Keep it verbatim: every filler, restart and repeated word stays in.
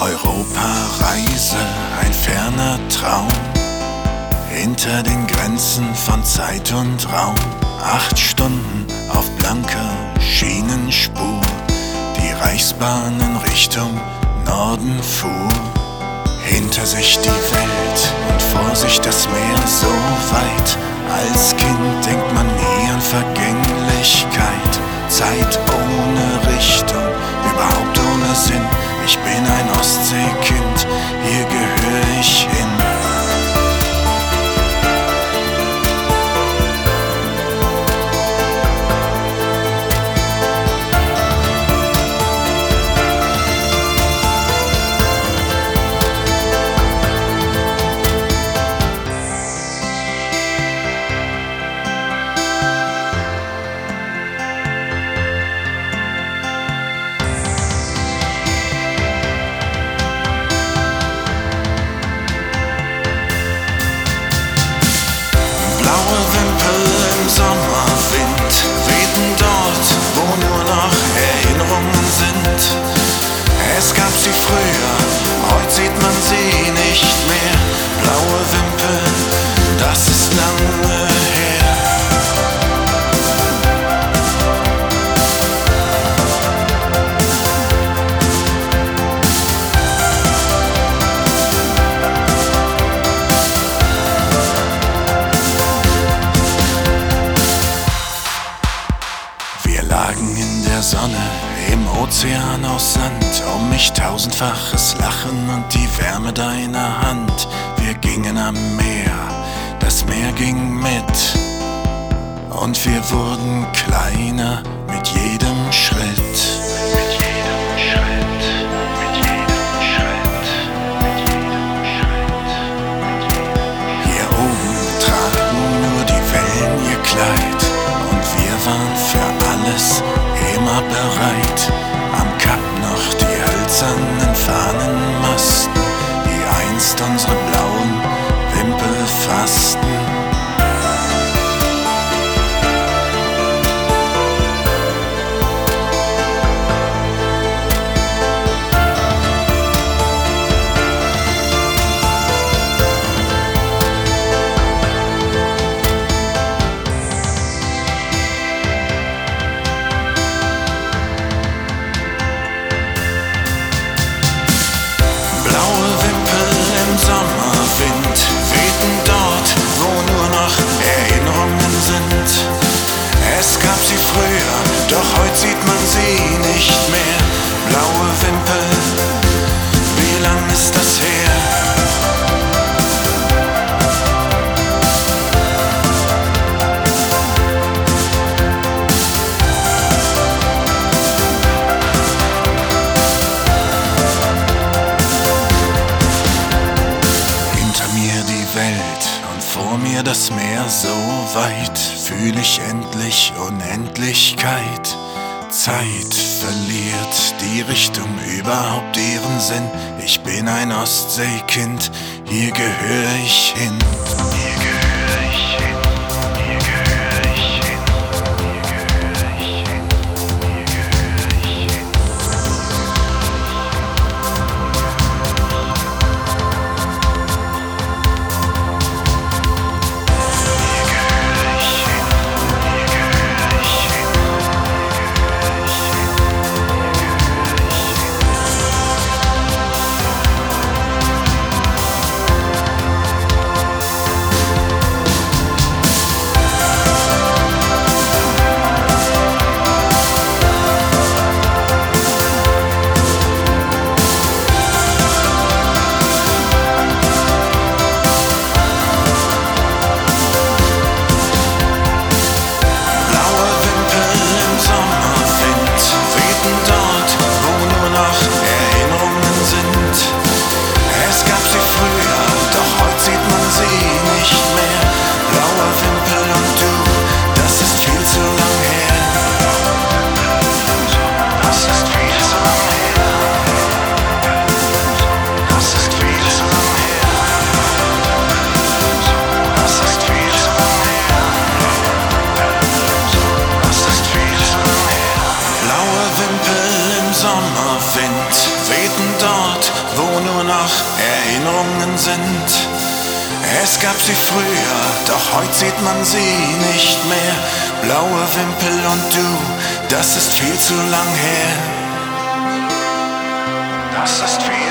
Europareise, ein ferner Traum. Hinter den Grenzen von Zeit und Raum. Acht Stunden auf blanker Schienenspur. Die Reichsbahn in Richtung Norden fuhr. Hinter sich die Welt und vor sich das Meer so weit. Als Kind denkt man nie an Vergänglichkeit. Zeit ohne Richtung, überhaupt ohne Sinn. Ich bin ein Ostseekind, hier gehöre ich hin. Es gab sie früher, heute sieht man sie nicht mehr. Blaue Wimpel, das ist lange her. Wir lagen in der Sonne, im Ozean aus Sand, um mich tausendfaches Lachen und die Wärme deiner Hand. Wir gingen am Meer, das Meer ging mit, und wir wurden kleiner mit jedem Schritt. Mit jedem Schritt, mit jedem Schritt, mit jedem Schritt. Hier oben tragen nur die Wellen ihr Kleid, und wir waren für alles immer bereit. Am Kap noch die hölzernen Fahnenmasten, die einst unsere blauen Wimpel fassten. Sommerwind wehten dort, wo nur noch Erinnerungen sind. Es gab sie früher, doch heute sieht man sie nicht mehr. Blaue Wimpel, wie lang ist das her? Vor mir das Meer so weit, fühl ich endlich Unendlichkeit. Zeit verliert die Richtung, überhaupt ihren Sinn. Ich bin ein Ostseekind, hier gehöre ich hin. Hier gehöre ich hin, hier gehöre ich hin, hier gehöre ich hin, hier gehöre ich hin. Wind wehten dort, wo nur noch Erinnerungen sind. Es gab sie früher, doch heute sieht man sie nicht mehr. Blaue Wimpel und du, das ist viel zu lang her. Das ist viel